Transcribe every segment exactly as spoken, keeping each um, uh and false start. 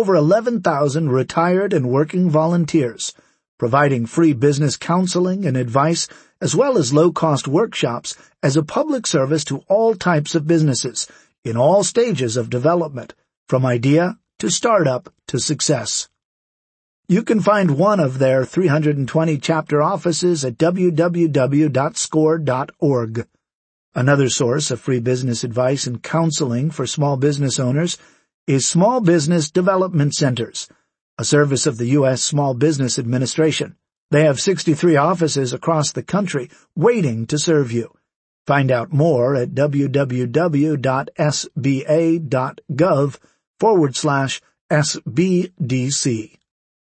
over eleven thousand retired and working volunteers, providing free business counseling and advice as well as low-cost workshops as a public service to all types of businesses in all stages of development, from idea to startup to success. You can find one of their three hundred twenty chapter offices at w w w dot score dot org. Another source of free business advice and counseling for small business owners is Small Business Development Centers, a service of the U S Small Business Administration. They have sixty-three offices across the country waiting to serve you. Find out more at w w w dot s b a dot gov forward slash S B D C.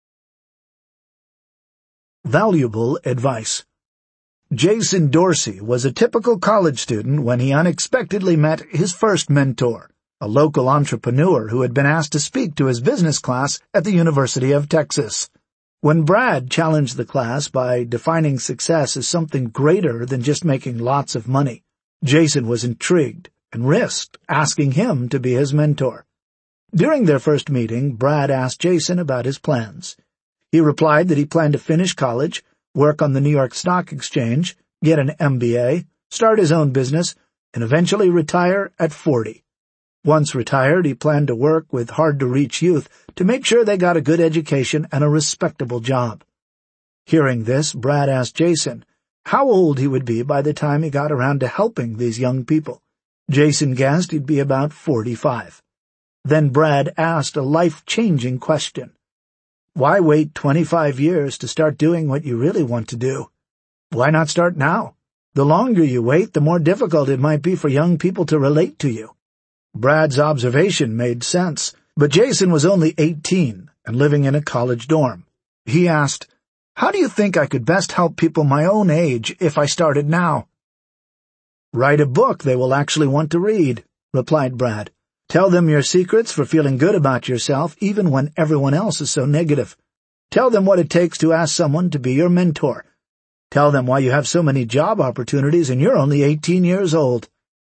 Valuable advice. Jason Dorsey was a typical college student when he unexpectedly met his first mentor, a local entrepreneur who had been asked to speak to his business class at the University of Texas. When Brad challenged the class by defining success as something greater than just making lots of money, Jason was intrigued and risked asking him to be his mentor. During their first meeting, Brad asked Jason about his plans. He replied that he planned to finish college, work on the New York Stock Exchange, get an M B A, start his own business, and eventually retire at forty. Once retired, he planned to work with hard-to-reach youth to make sure they got a good education and a respectable job. Hearing this, Brad asked Jason how old he would be by the time he got around to helping these young people. Jason guessed he'd be about forty-five. Then Brad asked a life-changing question. Why wait twenty-five years to start doing what you really want to do? Why not start now? The longer you wait, the more difficult it might be for young people to relate to you. Brad's observation made sense, but Jason was only eighteen and living in a college dorm. He asked, "How do you think I could best help people my own age if I started now?" "Write a book they will actually want to read," replied Brad. "Tell them your secrets for feeling good about yourself even when everyone else is so negative. Tell them what it takes to ask someone to be your mentor. Tell them why you have so many job opportunities and you're only eighteen years old."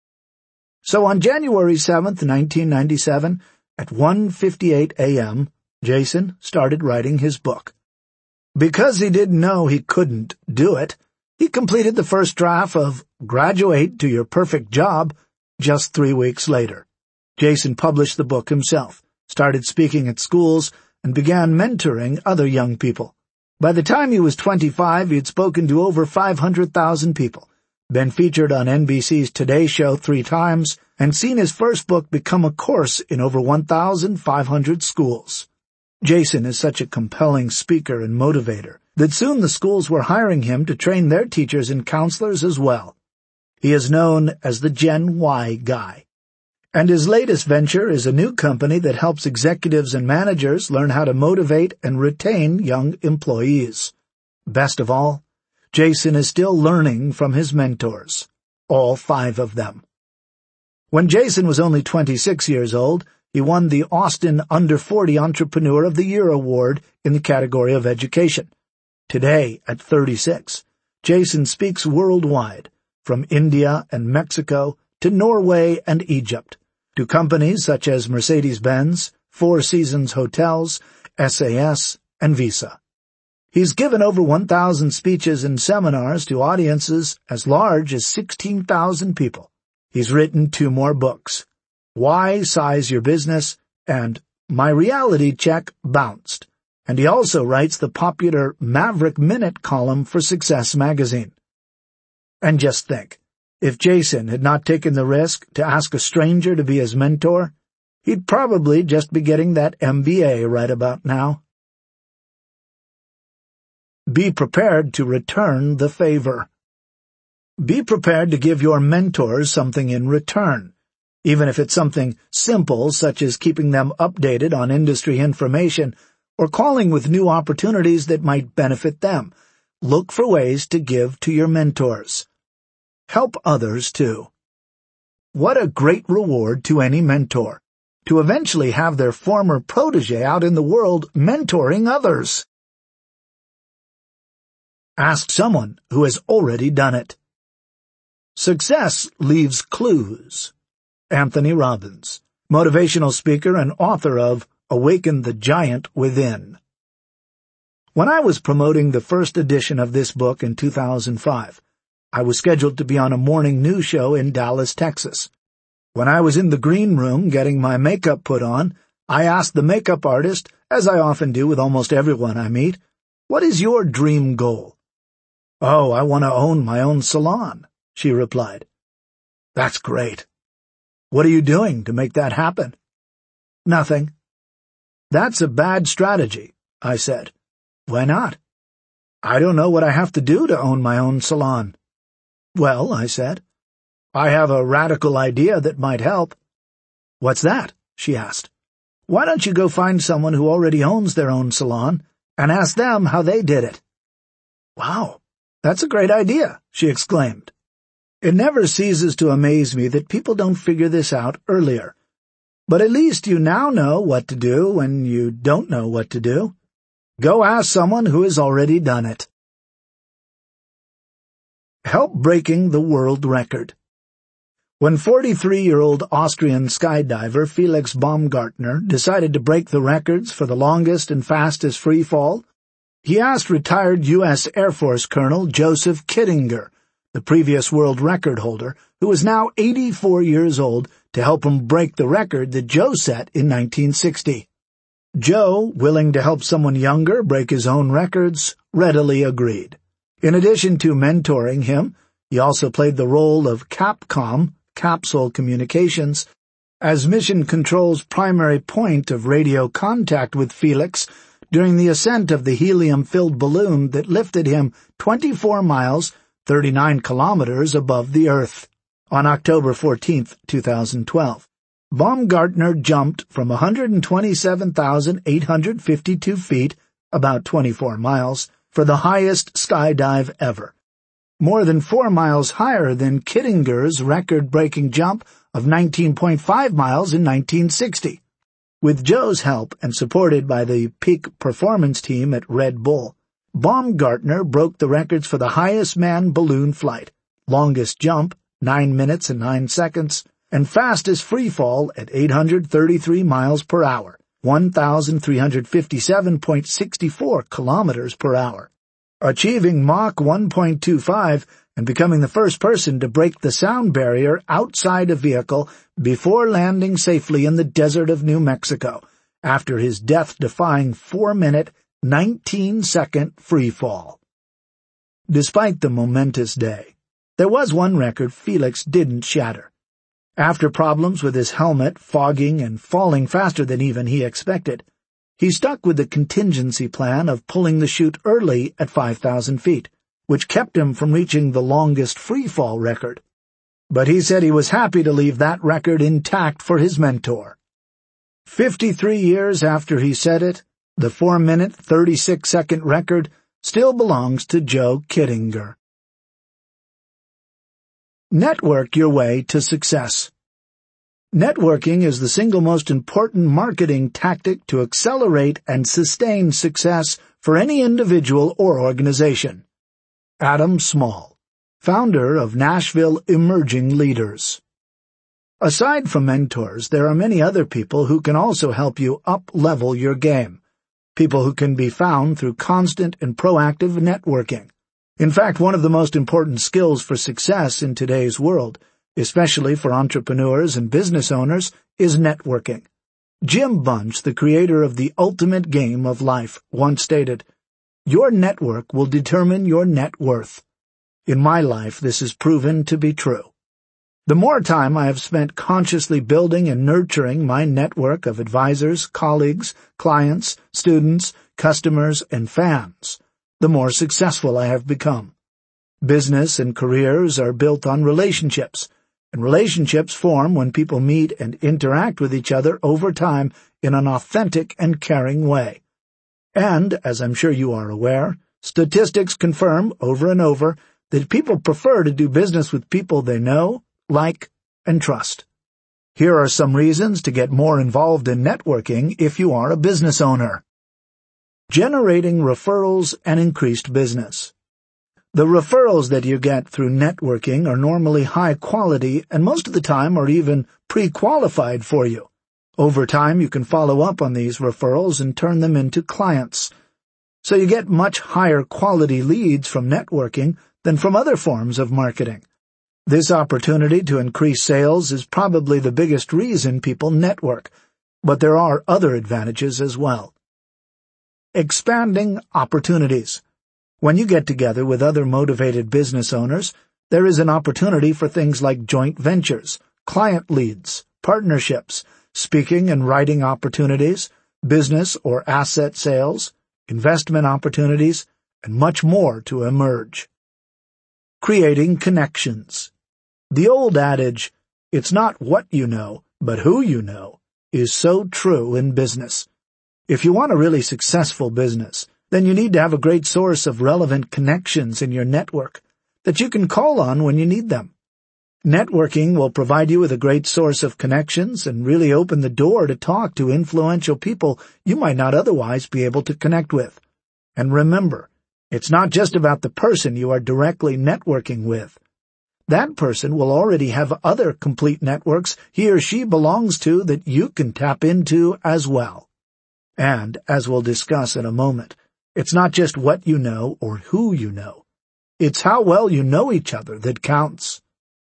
So on January seventh, nineteen ninety-seven, at one fifty-eight a m, Jason started writing his book. Because he didn't know he couldn't do it, he completed the first draft of Graduate to Your Perfect Job just three weeks later. Jason published the book himself, started speaking at schools, and began mentoring other young people. By the time he was twenty-five, he had spoken to over five hundred thousand people, been featured on N B C's Today Show three times, and seen his first book become a course in over one thousand five hundred schools. Jason is such a compelling speaker and motivator that soon the schools were hiring him to train their teachers and counselors as well. He is known as the Gen Y guy. And his latest venture is a new company that helps executives and managers learn how to motivate and retain young employees. Best of all, Jason is still learning from his mentors, all five of them. When Jason was only twenty-six years old, he won the Austin Under forty Entrepreneur of the Year award in the category of education. Today, at thirty-six, Jason speaks worldwide, from India and Mexico to Norway and Egypt, to companies such as Mercedes-Benz, Four Seasons Hotels, S A S, and Visa. He's given over one thousand speeches and seminars to audiences as large as sixteen thousand people. He's written two more books, Why Size Your Business and My Reality Check Bounced, and he also writes the popular Maverick Minute column for Success magazine. And just think, if Jason had not taken the risk to ask a stranger to be his mentor, he'd probably just be getting that M B A right about now. Be prepared to return the favor. Be prepared to give your mentors something in return, even if it's something simple such as keeping them updated on industry information or calling with new opportunities that might benefit them. Look for ways to give to your mentors. Help others, too. What a great reward to any mentor, to eventually have their former protege out in the world mentoring others. Ask someone who has already done it. Success leaves clues. Anthony Robbins, motivational speaker and author of awaken the giant within. When I was promoting the first edition of this book in two thousand five, I was scheduled to be on a morning news show in Dallas, Texas. When I was in the green room getting my makeup put on, I asked the makeup artist, as I often do with almost everyone I meet, "What is your dream goal?" "Oh, I want to own my own salon," she replied. "That's great. What are you doing to make that happen?" "Nothing." "That's a bad strategy," I said. "Why not?" "I don't know what I have to do to own my own salon." "Well," I said, "I have a radical idea that might help." "What's that?" she asked. "Why don't you go find someone who already owns their own salon and ask them how they did it?" "Wow, that's a great idea," she exclaimed. It never ceases to amaze me that people don't figure this out earlier. But at least you now know what to do when you don't know what to do. Go ask someone who has already done it. Help breaking the world record. When forty-three-year-old Austrian skydiver Felix Baumgartner decided to break the records for the longest and fastest free fall, he asked retired U S Air Force Colonel Joseph Kittinger, the previous world record holder, who is now eighty-four years old, to help him break the record that Joe set in nineteen sixty. Joe, willing to help someone younger break his own records, readily agreed. In addition to mentoring him, he also played the role of Capcom, Capsule Communications, as Mission Control's primary point of radio contact with Felix during the ascent of the helium-filled balloon that lifted him twenty-four miles, thirty-nine kilometers above the Earth. On October fourteenth, two thousand twelve, Baumgartner jumped from one hundred twenty-seven thousand eight hundred fifty-two feet, about twenty-four miles, for the highest skydive ever, more than four miles higher than Kittinger's record-breaking jump of nineteen point five miles in nineteen sixty. With Joe's help and supported by the peak performance team at Red Bull, Baumgartner broke the records for the highest manned balloon flight, longest jump, nine minutes and nine seconds, and fastest free fall at eight hundred thirty-three miles per hour, one thousand three hundred fifty-seven point six four kilometers per hour, achieving Mach one point two five and becoming the first person to break the sound barrier outside a vehicle before landing safely in the desert of New Mexico after his death-defying four-minute, nineteen-second free fall. Despite the momentous day, there was one record Felix didn't shatter. After problems with his helmet fogging and falling faster than even he expected, he stuck with the contingency plan of pulling the chute early at five thousand feet, which kept him from reaching the longest free-fall record. But he said he was happy to leave that record intact for his mentor. Fifty-three years after he set it, the four-minute, thirty-six-second record still belongs to Joe Kittinger. Network your way to success. Networking is the single most important marketing tactic to accelerate and sustain success for any individual or organization. Adam Small, founder of Nashville Emerging Leaders. Aside from mentors, there are many other people who can also help you up-level your game, people who can be found through constant and proactive networking. In fact, one of the most important skills for success in today's world, especially for entrepreneurs and business owners, is networking. Jim Bunch, the creator of The Ultimate Game of Life, once stated, "Your network will determine your net worth." In my life, this has proven to be true. The more time I have spent consciously building and nurturing my network of advisors, colleagues, clients, students, customers, and fans, the more successful I have become. Business and careers are built on relationships, and relationships form when people meet and interact with each other over time in an authentic and caring way. And, as I'm sure you are aware, statistics confirm over and over that people prefer to do business with people they know, like, and trust. Here are some reasons to get more involved in networking if you are a business owner. Generating referrals and increased business. The referrals that you get through networking are normally high quality and most of the time are even pre-qualified for you. Over time, you can follow up on these referrals and turn them into clients. So you get much higher quality leads from networking than from other forms of marketing. This opportunity to increase sales is probably the biggest reason people network, but there are other advantages as well. Expanding opportunities. When you get together with other motivated business owners, there is an opportunity for things like joint ventures, client leads, partnerships, speaking and writing opportunities, business or asset sales, investment opportunities, and much more to emerge. Creating connections. The old adage, "It's not what you know, but who you know," is so true in business. If you want a really successful business, then you need to have a great source of relevant connections in your network that you can call on when you need them. Networking will provide you with a great source of connections and really open the door to talk to influential people you might not otherwise be able to connect with. And remember, it's not just about the person you are directly networking with. That person will already have other complete networks he or she belongs to that you can tap into as well. And, as we'll discuss in a moment, it's not just what you know or who you know. It's how well you know each other that counts.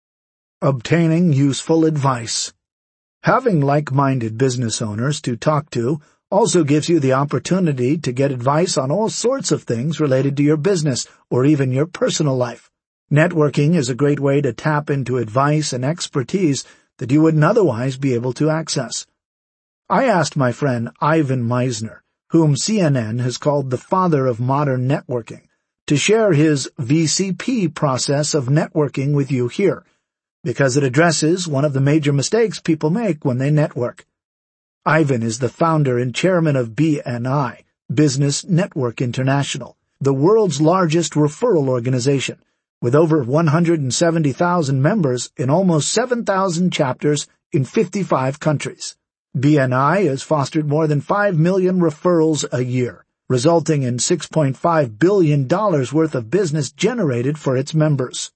Obtaining useful advice. Having like-minded business owners to talk to also gives you the opportunity to get advice on all sorts of things related to your business or even your personal life. Networking is a great way to tap into advice and expertise that you wouldn't otherwise be able to access. I asked my friend Ivan Misner, whom C N N has called the father of modern networking, to share his V C P process of networking with you here, because it addresses one of the major mistakes people make when they network. Ivan is the founder and chairman of B N I, Business Network International, the world's largest referral organization, with over one hundred seventy thousand members in almost seven thousand chapters in fifty-five countries. B N I has fostered more than five million referrals a year, resulting in six point five billion dollars worth of business generated for its members.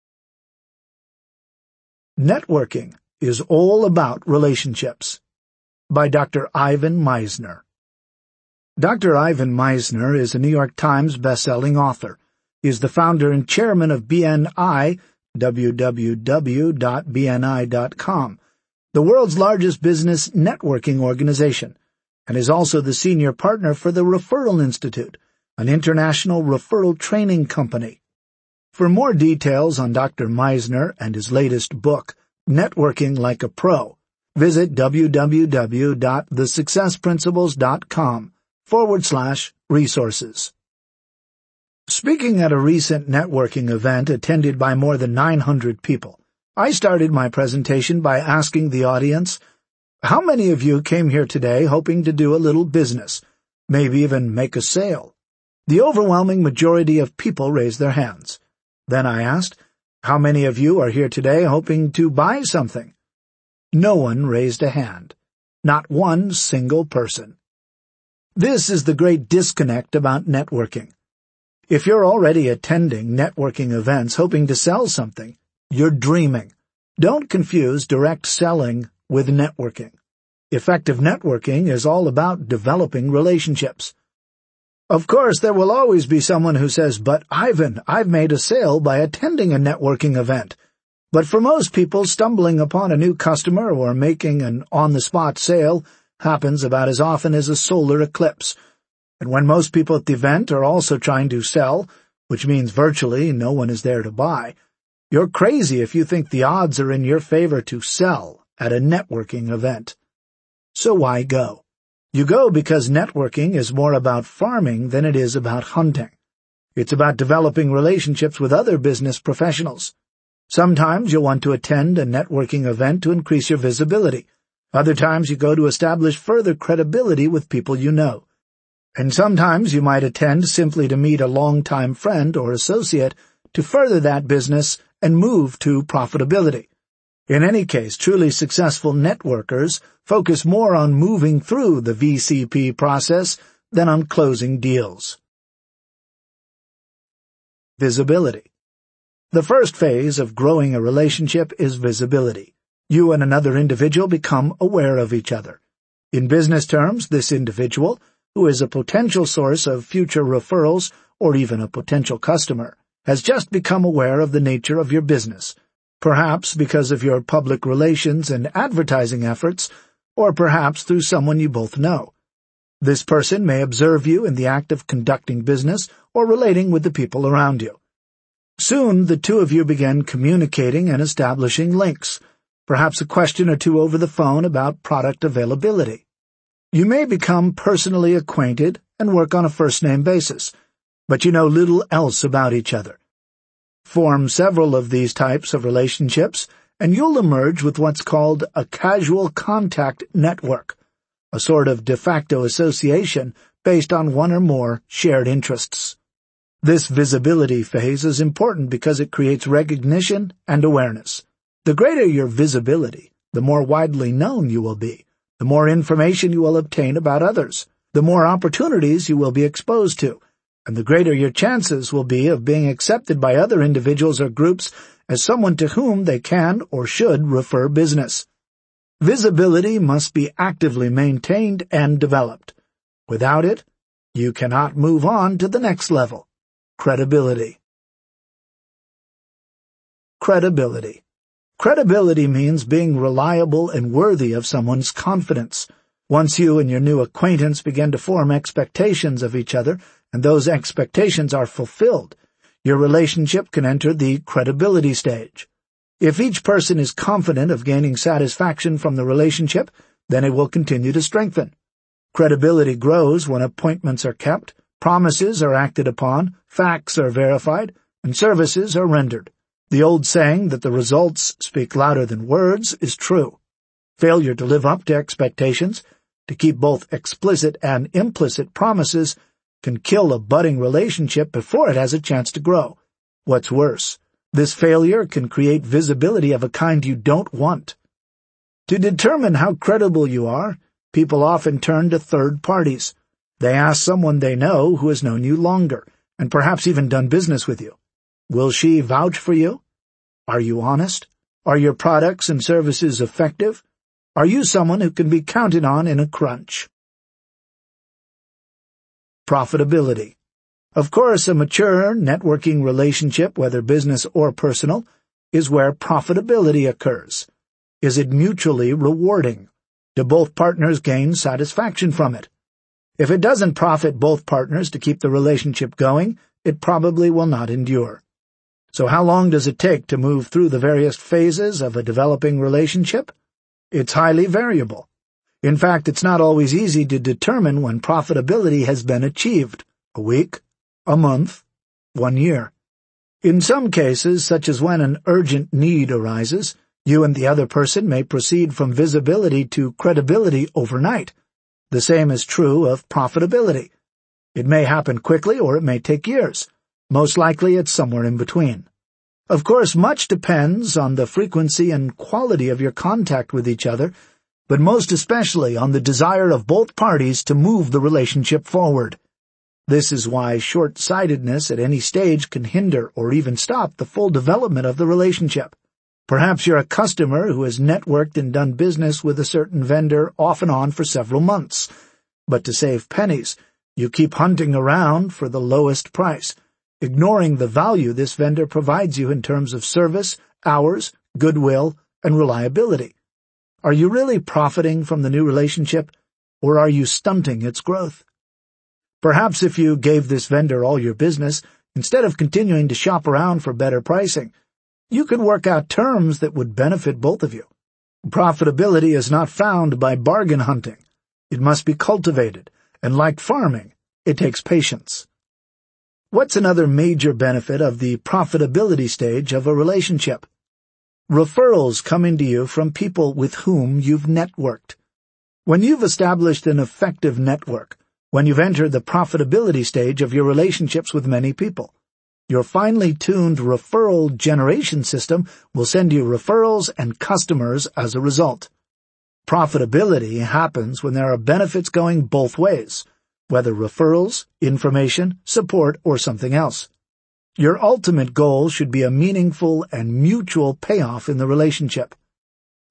Networking is all about relationships. By Doctor Ivan Misner. Doctor Ivan Misner is a New York Times best-selling author. He is the founder and chairman of B N I, w w w dot b n i dot com, the world's largest business networking organization, and is also the senior partner for the Referral Institute, an international referral training company. For more details on Doctor Misner and his latest book, Networking Like a Pro, visit w w w dot the success principles dot com forward slash resources. Speaking at a recent networking event attended by more than nine hundred people, I started my presentation by asking the audience, how many of you came here today hoping to do a little business, maybe even make a sale? The overwhelming majority of people raised their hands. Then I asked, how many of you are here today hoping to buy something? No one raised a hand. Not one single person. This is the great disconnect about networking. If you're already attending networking events hoping to sell something, you're dreaming. Don't confuse direct selling with networking. Effective networking is all about developing relationships. Of course, there will always be someone who says, but Ivan, I've made a sale by attending a networking event. But for most people, stumbling upon a new customer or making an on-the-spot sale happens about as often as a solar eclipse. And when most people at the event are also trying to sell, which means virtually no one is there to buy, you're crazy if you think the odds are in your favor to sell at a networking event. So why go? You go because networking is more about farming than it is about hunting. It's about developing relationships with other business professionals. Sometimes you'll want to attend a networking event to increase your visibility. Other times you go to establish further credibility with people you know. And sometimes you might attend simply to meet a longtime friend or associate to further that business and move to profitability. In any case, truly successful networkers focus more on moving through the V C P process than on closing deals. Visibility. The first phase of growing a relationship is visibility. You and another individual become aware of each other. In business terms, this individual, who is a potential source of future referrals or even a potential customer, has just become aware of the nature of your business, perhaps because of your public relations and advertising efforts, or perhaps through someone you both know. This person may observe you in the act of conducting business or relating with the people around you. Soon the two of you begin communicating and establishing links, perhaps a question or two over the phone about product availability. You may become personally acquainted and work on a first-name basis, but you know little else about each other. Form several of these types of relationships, and you'll emerge with what's called a casual contact network, a sort of de facto association based on one or more shared interests. This visibility phase is important because it creates recognition and awareness. The greater your visibility, the more widely known you will be, the more information you will obtain about others, the more opportunities you will be exposed to, and the greater your chances will be of being accepted by other individuals or groups as someone to whom they can or should refer business. Visibility must be actively maintained and developed. Without it, you cannot move on to the next level. Credibility. Credibility. Credibility means being reliable and worthy of someone's confidence. Once you and your new acquaintance begin to form expectations of each other, and those expectations are fulfilled, your relationship can enter the credibility stage. If each person is confident of gaining satisfaction from the relationship, then it will continue to strengthen. Credibility grows when appointments are kept, promises are acted upon, facts are verified, and services are rendered. The old saying that the results speak louder than words is true. Failure to live up to expectations, to keep both explicit and implicit promises, can kill a budding relationship before it has a chance to grow. What's worse, this failure can create visibility of a kind you don't want. To determine how credible you are, people often turn to third parties. They ask someone they know who has known you longer, and perhaps even done business with you. Will she vouch for you? Are you honest? Are your products and services effective? Are you someone who can be counted on in a crunch? Profitability. Of course, a mature networking relationship, whether business or personal, is where profitability occurs. Is it mutually rewarding? Do both partners gain satisfaction from it? If it doesn't profit both partners to keep the relationship going, it probably will not endure. So how long does it take to move through the various phases of a developing relationship? It's highly variable. In fact, it's not always easy to determine when profitability has been achieved. A week? A month? One year? In some cases, such as when an urgent need arises, you and the other person may proceed from visibility to credibility overnight. The same is true of profitability. It may happen quickly or it may take years. Most likely it's somewhere in between. Of course, much depends on the frequency and quality of your contact with each other, but most especially on the desire of both parties to move the relationship forward. This is why short-sightedness at any stage can hinder or even stop the full development of the relationship. Perhaps you're a customer who has networked and done business with a certain vendor off and on for several months, but to save pennies, you keep hunting around for the lowest price, ignoring the value this vendor provides you in terms of service, hours, goodwill, and reliability. Are you really profiting from the new relationship, or are you stunting its growth? Perhaps if you gave this vendor all your business, instead of continuing to shop around for better pricing, you could work out terms that would benefit both of you. Profitability is not found by bargain hunting. It must be cultivated, and like farming, it takes patience. What's another major benefit of the profitability stage of a relationship? Referrals coming to you from people with whom you've networked. When you've established an effective network, when you've entered the profitability stage of your relationships with many people, your finely tuned referral generation system will send you referrals and customers as a result. Profitability happens when there are benefits going both ways, whether referrals, information, support, or something else. Your ultimate goal should be a meaningful and mutual payoff in the relationship.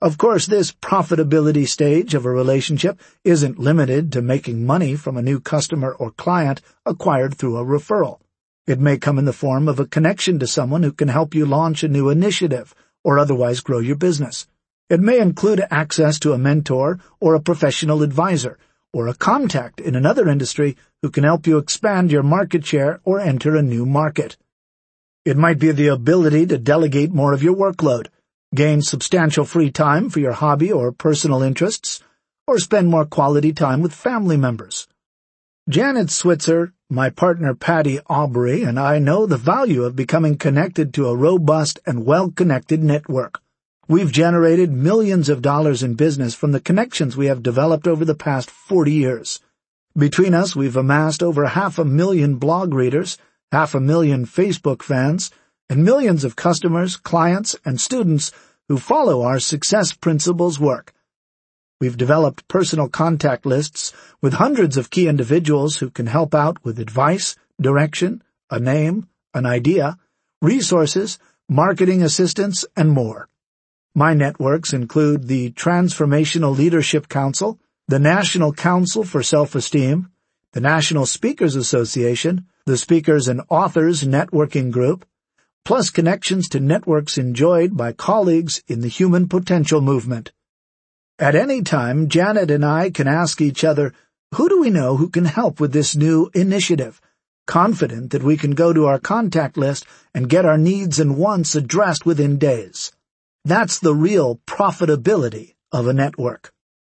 Of course, this profitability stage of a relationship isn't limited to making money from a new customer or client acquired through a referral. It may come in the form of a connection to someone who can help you launch a new initiative or otherwise grow your business. It may include access to a mentor or a professional advisor, or a contact in another industry who can help you expand your market share or enter a new market. It might be the ability to delegate more of your workload, gain substantial free time for your hobby or personal interests, or spend more quality time with family members. Janet Switzer, my partner Patty Aubrey, and I know the value of becoming connected to a robust and well-connected network. We've generated millions of dollars in business from the connections we have developed over the past forty years. Between us, we've amassed over half a million blog readers, half a million Facebook fans, and millions of customers, clients, and students who follow our Success Principles work. We've developed personal contact lists with hundreds of key individuals who can help out with advice, direction, a name, an idea, resources, marketing assistance, and more. My networks include the Transformational Leadership Council, the National Council for Self-Esteem, the National Speakers Association, the Speakers and Authors Networking Group, plus connections to networks enjoyed by colleagues in the Human Potential Movement. At any time, Janet and I can ask each other, who do we know who can help with this new initiative, confident that we can go to our contact list and get our needs and wants addressed within days. That's the real profitability of a network.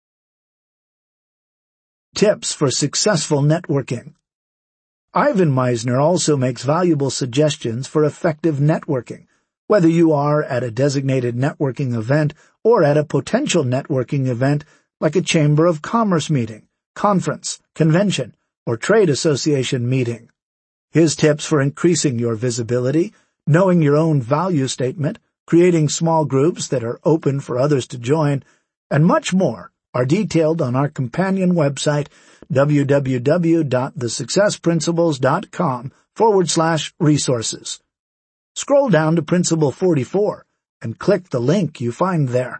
Tips for successful networking. Ivan Misner also makes valuable suggestions for effective networking, whether you are at a designated networking event or at a potential networking event like a Chamber of Commerce meeting, conference, convention, or trade association meeting. His tips for increasing your visibility, knowing your own value statement, creating small groups that are open for others to join, and much more are detailed on our companion website, www.thesuccessprinciples.com forward slash resources. Scroll down to Principle forty-four and click the link you find there.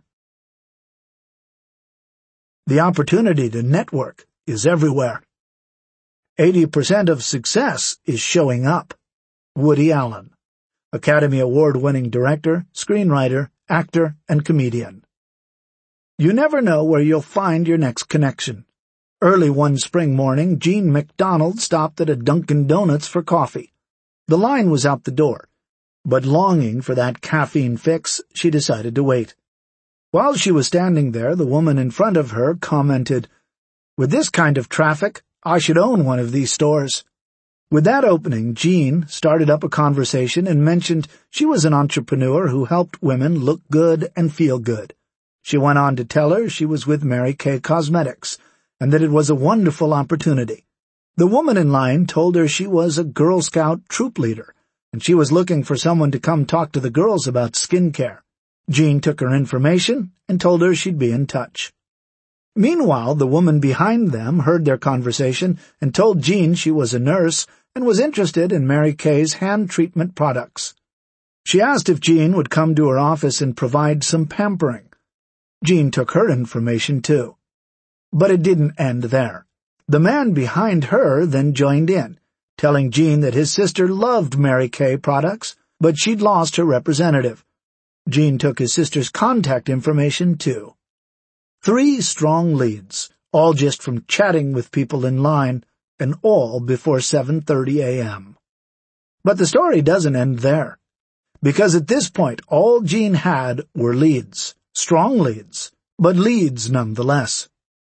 The opportunity to network is everywhere. eighty percent of success is showing up. Woody Allen, Academy Award-winning director, screenwriter, actor, and comedian. You never know where you'll find your next connection. Early one spring morning, Jean MacDonald stopped at a Dunkin' Donuts for coffee. The line was out the door, but longing for that caffeine fix, she decided to wait. While she was standing there, the woman in front of her commented, "With this kind of traffic, I should own one of these stores." With that opening, Jean started up a conversation and mentioned she was an entrepreneur who helped women look good and feel good. She went on to tell her she was with Mary Kay Cosmetics, and that it was a wonderful opportunity. The woman in line told her she was a Girl Scout troop leader, and she was looking for someone to come talk to the girls about skincare. Jean took her information and told her she'd be in touch. Meanwhile, the woman behind them heard their conversation and told Jean she was a nurse and was interested in Mary Kay's hand treatment products. She asked if Jean would come to her office and provide some pampering. Jean took her information too. But it didn't end there. The man behind her then joined in, telling Jean that his sister loved Mary Kay products, but she'd lost her representative. Jean took his sister's contact information too. Three strong leads, all just from chatting with people in line, and all before seven thirty a.m. But the story doesn't end there, because at this point all Jean had were leads, strong leads, but leads nonetheless.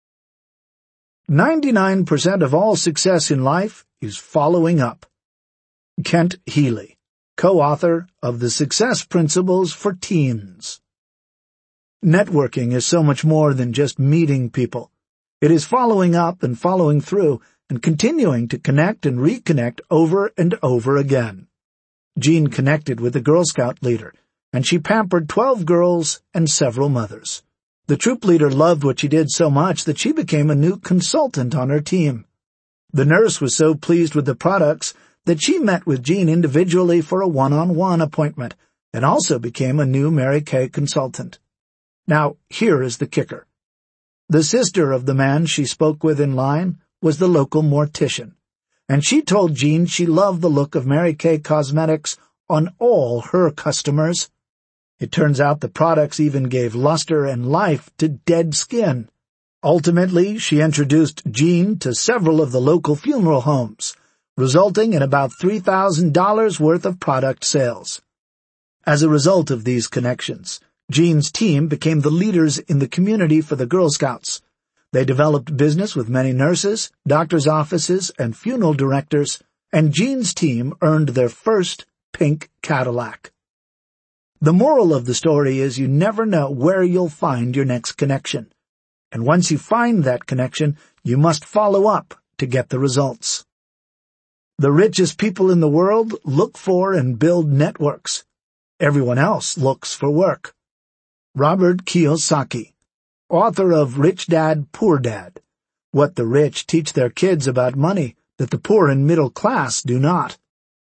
ninety-nine percent of all success in life is following up. Kent Healy, co-author of The Success Principles for Teens. Networking is so much more than just meeting people. It is following up and following through and continuing to connect and reconnect over and over again. Jean connected with a Girl Scout leader, and she pampered twelve girls and several mothers. The troop leader loved what she did so much that she became a new consultant on her team. The nurse was so pleased with the products that she met with Jean individually for a one-on-one appointment and also became a new Mary Kay consultant. Now, here is the kicker. The sister of the man she spoke with in line was the local mortician, and she told Jean she loved the look of Mary Kay Cosmetics on all her customers. It turns out the products even gave luster and life to dead skin. Ultimately, she introduced Jean to several of the local funeral homes, resulting in about three thousand dollars worth of product sales. As a result of these connections, Jean's team became the leaders in the community for the Girl Scouts. They developed business with many nurses, doctors' offices, and funeral directors, and Jean's team earned their first pink Cadillac. The moral of the story is you never know where you'll find your next connection. And once you find that connection, you must follow up to get the results. The richest people in the world look for and build networks. Everyone else looks for work. Robert Kiyosaki, author of Rich Dad, Poor Dad, What the Rich Teach Their Kids About Money That the Poor and Middle Class Do Not.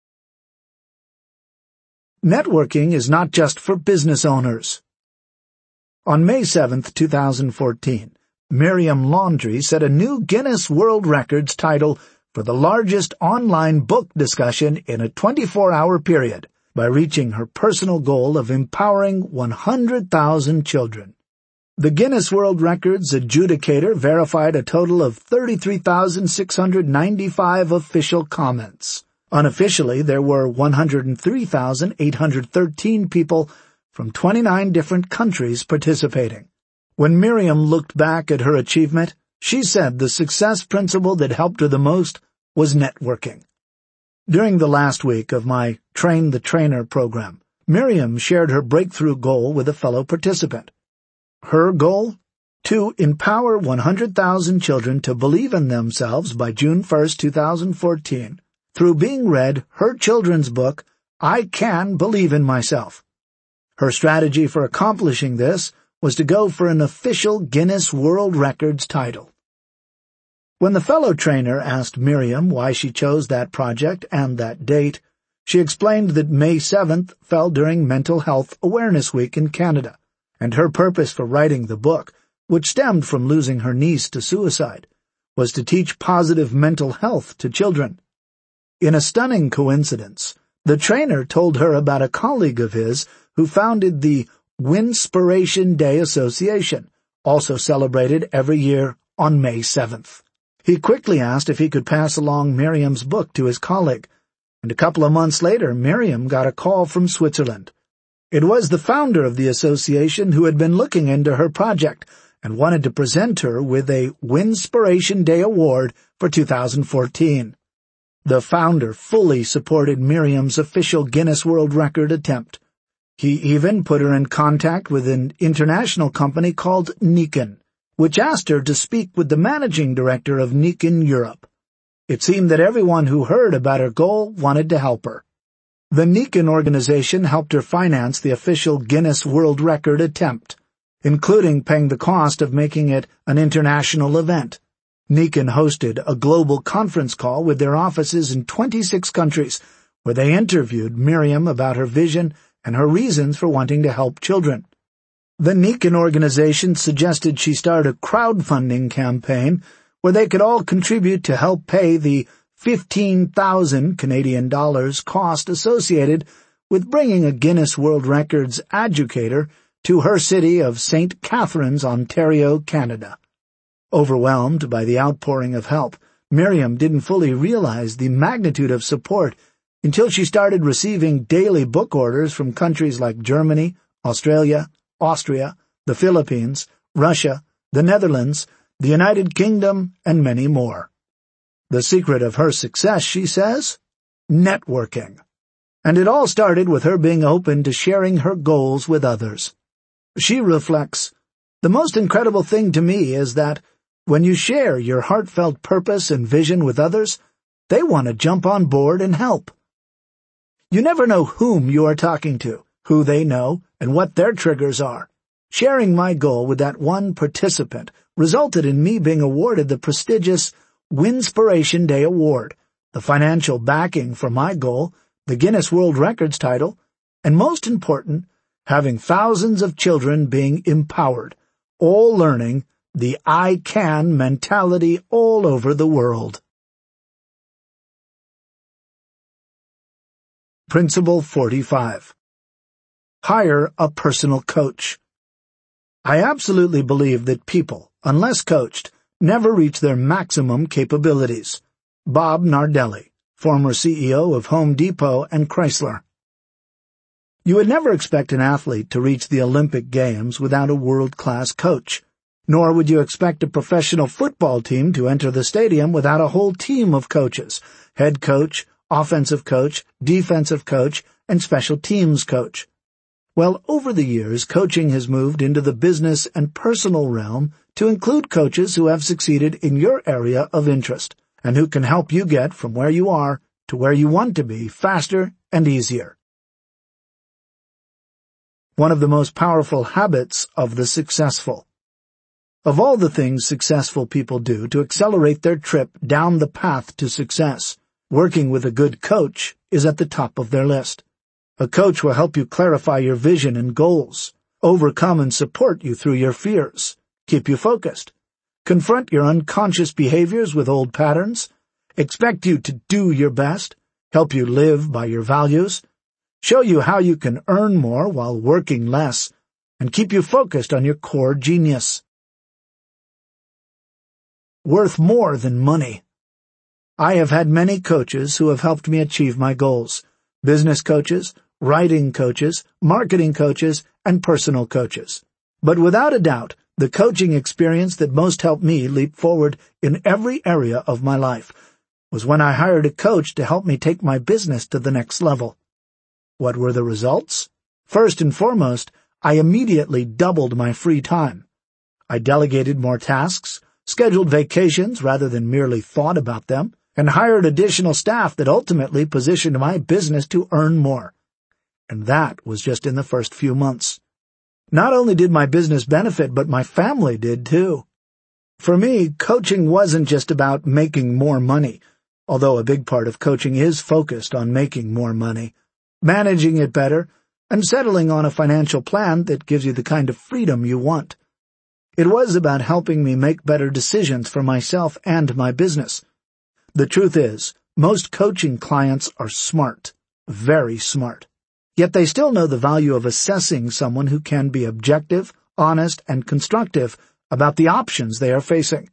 Networking is not just for business owners. On May seventh, two thousand fourteen, Miriam Laundrie set a new Guinness World Records title for the largest online book discussion in a twenty-four hour period by reaching her personal goal of empowering one hundred thousand children. The Guinness World Records adjudicator verified a total of thirty-three thousand six hundred ninety-five official comments. Unofficially, there were one hundred three thousand eight hundred thirteen people from twenty-nine different countries participating. When Miriam looked back at her achievement, she said the success principle that helped her the most was networking. During the last week of my Train the Trainer program, Miriam shared her breakthrough goal with a fellow participant. Her goal? To empower one hundred thousand children to believe in themselves by June first, two thousand fourteen, through being read her children's book, I Can Believe in Myself. Her strategy for accomplishing this was to go for an official Guinness World Records title. When the fellow trainer asked Miriam why she chose that project and that date, she explained that May seventh fell during Mental Health Awareness Week in Canada, and her purpose for writing the book, which stemmed from losing her niece to suicide, was to teach positive mental health to children. In a stunning coincidence, the trainer told her about a colleague of his who founded the Winspiration Day Association, also celebrated every year on May seventh. He quickly asked if he could pass along Miriam's book to his colleague, and a couple of months later Miriam got a call from Switzerland. It was the founder of the association who had been looking into her project and wanted to present her with a Winspiration Day Award for two thousand fourteen. The founder fully supported Miriam's official Guinness World Record attempt. He even put her in contact with an international company called Nikken, which asked her to speak with the managing director of Nikken Europe. It seemed that everyone who heard about her goal wanted to help her. The Nikken organization helped her finance the official Guinness World Record attempt, including paying the cost of making it an international event. Nikken hosted a global conference call with their offices in twenty-six countries, where they interviewed Miriam about her vision and her reasons for wanting to help children. The Nikken organization suggested she start a crowdfunding campaign where they could all contribute to help pay the fifteen thousand Canadian dollars cost associated with bringing a Guinness World Records educator to her city of Saint Catharines, Ontario, Canada. Overwhelmed by the outpouring of help, Miriam didn't fully realize the magnitude of support until she started receiving daily book orders from countries like Germany, Australia, Austria, the Philippines, Russia, the Netherlands, the United Kingdom, and many more. The secret of her success, she says, networking. And it all started with her being open to sharing her goals with others. She reflects, the most incredible thing to me is that when you share your heartfelt purpose and vision with others, they want to jump on board and help. You never know whom you are talking to, who they know, and what their triggers are. Sharing my goal with that one participant resulted in me being awarded the prestigious Winspiration Day Award, the financial backing for my goal, the Guinness World Records title, and most important, having thousands of children being empowered, all learning the I can mentality all over the world. Principle forty-five. Hire a personal coach. I absolutely believe that people, unless coached, never reach their maximum capabilities. Bob Nardelli, former C E O of Home Depot and Chrysler. You would never expect an athlete to reach the Olympic Games without a world-class coach, nor would you expect a professional football team to enter the stadium without a whole team of coaches, head coach, offensive coach, defensive coach, and special teams coach. Well, over the years, coaching has moved into the business and personal realm to include coaches who have succeeded in your area of interest and who can help you get from where you are to where you want to be faster and easier. One of the most powerful habits of the successful. Of all the things successful people do to accelerate their trip down the path to success, working with a good coach is at the top of their list. A coach will help you clarify your vision and goals, overcome and support you through your fears, keep you focused, confront your unconscious behaviors with old patterns, expect you to do your best, help you live by your values, show you how you can earn more while working less, and keep you focused on your core genius. Worth more than money. I have had many coaches who have helped me achieve my goals. Business coaches, writing coaches, marketing coaches, and personal coaches. But without a doubt, the coaching experience that most helped me leap forward in every area of my life was when I hired a coach to help me take my business to the next level. What were the results? First and foremost, I immediately doubled my free time. I delegated more tasks, scheduled vacations rather than merely thought about them, and hired additional staff that ultimately positioned my business to earn more. And that was just in the first few months. Not only did my business benefit, but my family did too. For me, coaching wasn't just about making more money, although a big part of coaching is focused on making more money, managing it better, and settling on a financial plan that gives you the kind of freedom you want. It was about helping me make better decisions for myself and my business. The truth is, most coaching clients are smart, very smart. Yet they still know the value of assessing someone who can be objective, honest, and constructive about the options they are facing.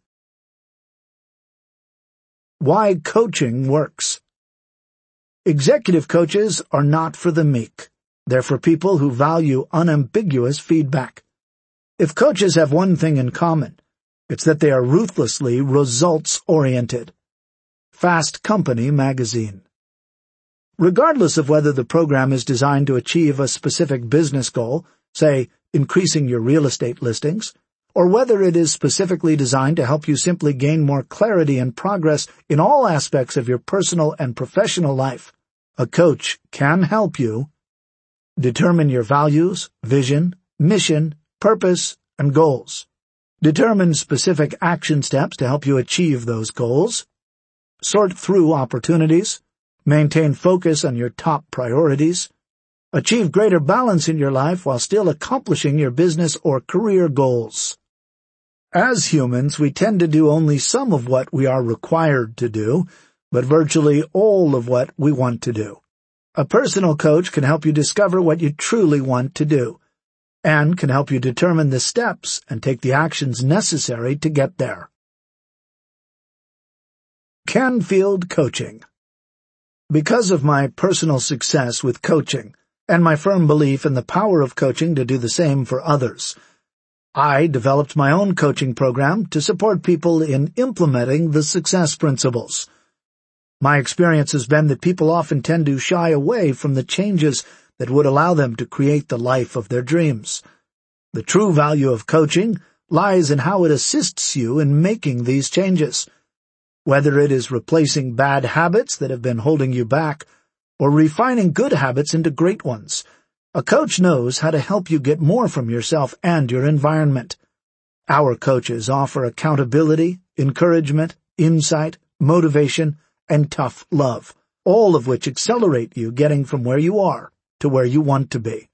Why coaching works. Executive coaches are not for the meek. They're for people who value unambiguous feedback. If coaches have one thing in common, it's that they are ruthlessly results-oriented. Fast Company Magazine. Regardless of whether the program is designed to achieve a specific business goal, say, increasing your real estate listings, or whether it is specifically designed to help you simply gain more clarity and progress in all aspects of your personal and professional life, a coach can help you determine your values, vision, mission, purpose, and goals. Determine specific action steps to help you achieve those goals. Sort through opportunities. Maintain focus on your top priorities. Achieve greater balance in your life while still accomplishing your business or career goals. As humans, we tend to do only some of what we are required to do, but virtually all of what we want to do. A personal coach can help you discover what you truly want to do, and can help you determine the steps and take the actions necessary to get there. Canfield Coaching. Because of my personal success with coaching, and my firm belief in the power of coaching to do the same for others, I developed my own coaching program to support people in implementing the success principles. My experience has been that people often tend to shy away from the changes that would allow them to create the life of their dreams. The true value of coaching lies in how it assists you in making these changes. Whether it is replacing bad habits that have been holding you back, or refining good habits into great ones, a coach knows how to help you get more from yourself and your environment. Our coaches offer accountability, encouragement, insight, motivation, and tough love, all of which accelerate you getting from where you are to where you want to be.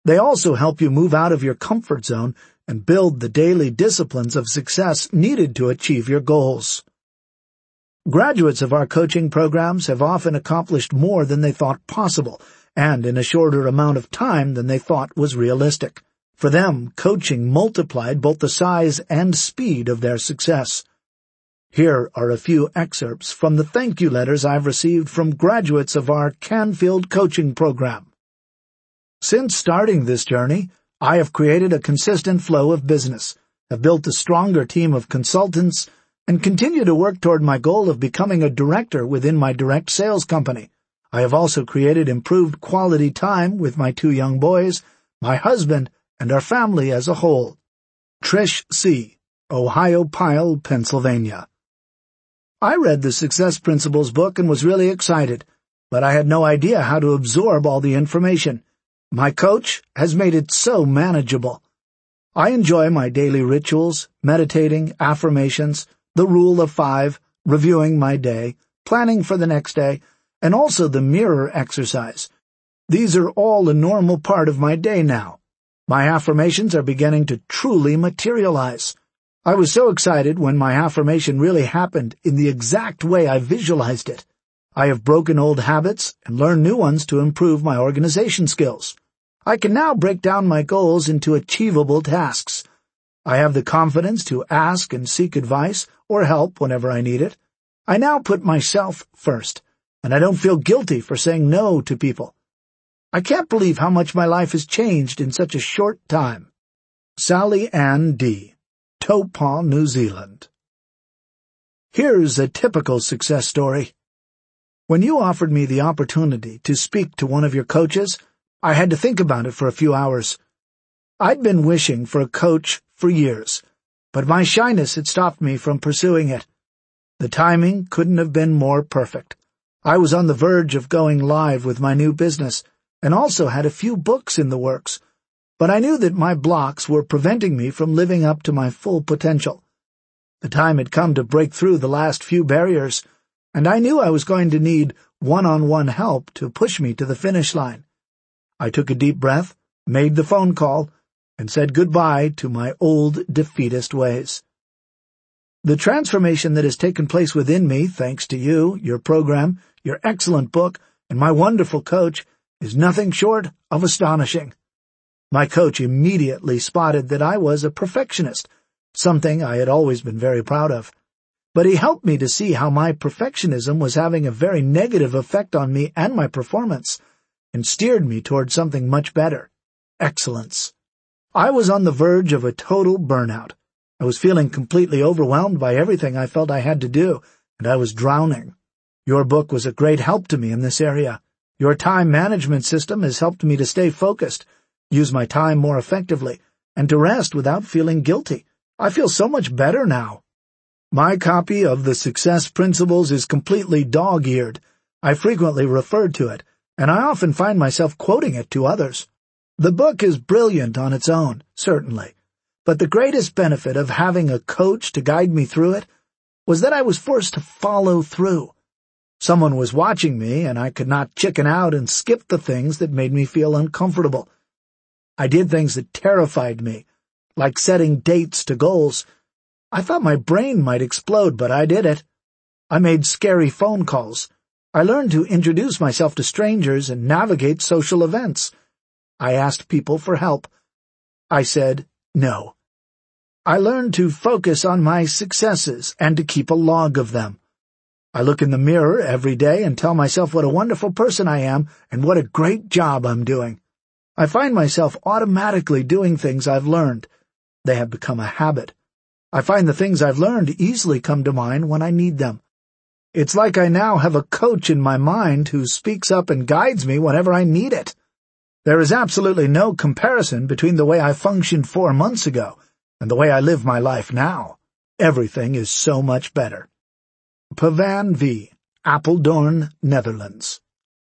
They also help you move out of your comfort zone and build the daily disciplines of success needed to achieve your goals. Graduates of our coaching programs have often accomplished more than they thought possible, and in a shorter amount of time than they thought was realistic. For them, coaching multiplied both the size and speed of their success. Here are a few excerpts from the thank you letters I've received from graduates of our Canfield coaching program. Since starting this journey, I have created a consistent flow of business, have built a stronger team of consultants, and continue to work toward my goal of becoming a director within my direct sales company. I have also created improved quality time with my two young boys, my husband, and our family as a whole. Trish C., Ohiopyle, Pennsylvania. I read the Success Principles book and was really excited, but I had no idea how to absorb all the information. My coach has made it so manageable. I enjoy my daily rituals, meditating, affirmations, the rule of five, reviewing my day, planning for the next day, and also the mirror exercise. These are all a normal part of my day now. My affirmations are beginning to truly materialize. I was so excited when my affirmation really happened in the exact way I visualized it. I have broken old habits and learned new ones to improve my organization skills. I can now break down my goals into achievable tasks. I have the confidence to ask and seek advice or help whenever I need it. I now put myself first, and I don't feel guilty for saying no to people. I can't believe how much my life has changed in such a short time. Sally Ann D., Taupo, New Zealand. Here's a typical success story. When you offered me the opportunity to speak to one of your coaches, I had to think about it for a few hours. I'd been wishing for a coach for years, but my shyness had stopped me from pursuing it. The timing couldn't have been more perfect. I was on the verge of going live with my new business, and also had a few books in the works, but I knew that my blocks were preventing me from living up to my full potential. The time had come to break through the last few barriers, and I knew I was going to need one-on-one help to push me to the finish line. I took a deep breath, made the phone call, and said goodbye to my old defeatist ways. The transformation that has taken place within me, thanks to you, your program, your excellent book, and my wonderful coach, is nothing short of astonishing. My coach immediately spotted that I was a perfectionist, something I had always been very proud of. But he helped me to see how my perfectionism was having a very negative effect on me and my performance, and steered me toward something much better, excellence. I was on the verge of a total burnout. I was feeling completely overwhelmed by everything I felt I had to do, and I was drowning. Your book was a great help to me in this area. Your time management system has helped me to stay focused, use my time more effectively, and to rest without feeling guilty. I feel so much better now. My copy of the Success Principles is completely dog-eared. I frequently refer to it, and I often find myself quoting it to others. The book is brilliant on its own, certainly, but the greatest benefit of having a coach to guide me through it was that I was forced to follow through. Someone was watching me, and I could not chicken out and skip the things that made me feel uncomfortable. I did things that terrified me, like setting dates to goals. I thought my brain might explode, but I did it. I made scary phone calls. I learned to introduce myself to strangers and navigate social events. I asked people for help. I said no. I learned to focus on my successes and to keep a log of them. I look in the mirror every day and tell myself what a wonderful person I am and what a great job I'm doing. I find myself automatically doing things I've learned. They have become a habit. I find the things I've learned easily come to mind when I need them. It's like I now have a coach in my mind who speaks up and guides me whenever I need it. There is absolutely no comparison between the way I functioned four months ago and the way I live my life now. Everything is so much better. Pavan V., Apeldoorn, Netherlands.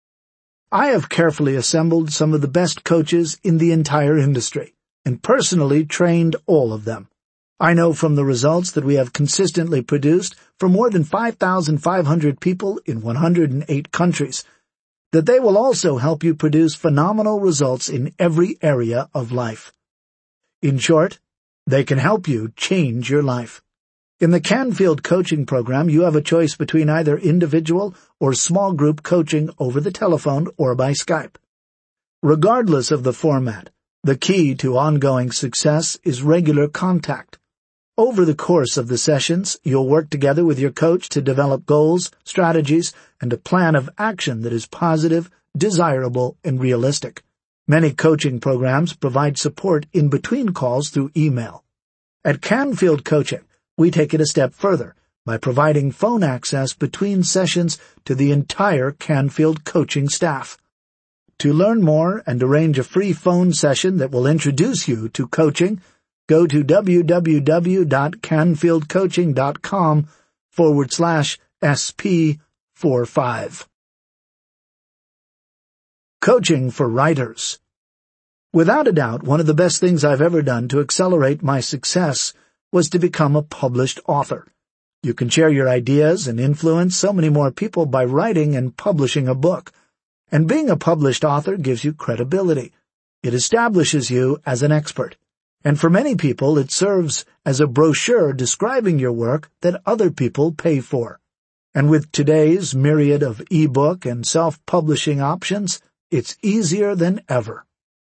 I have carefully assembled some of the best coaches in the entire industry, and personally trained all of them. I know from the results that we have consistently produced for more than five thousand five hundred people in one hundred eight countries. that they will also help you produce phenomenal results in every area of life. In short, they can help you change your life. In the Canfield Coaching Program, you have a choice between either individual or small group coaching over the telephone or by Skype. Regardless of the format, the key to ongoing success is regular contact. Over the course of the sessions, you'll work together with your coach to develop goals, strategies, and a plan of action that is positive, desirable, and realistic. Many coaching programs provide support in between calls through email. At Canfield Coaching, we take it a step further by providing phone access between sessions to the entire Canfield coaching staff. To learn more and arrange a free phone session that will introduce you to coaching, go to www.canfieldcoaching.com forward slash SP45. Coaching for Writers. Without a doubt, one of the best things I've ever done to accelerate my success was to become a published author. You can share your ideas and influence so many more people by writing and publishing a book. And being a published author gives you credibility. It establishes you as an expert. And for many people, it serves as a brochure describing your work that other people pay for. And with today's myriad of e-book and self-publishing options, it's easier than ever.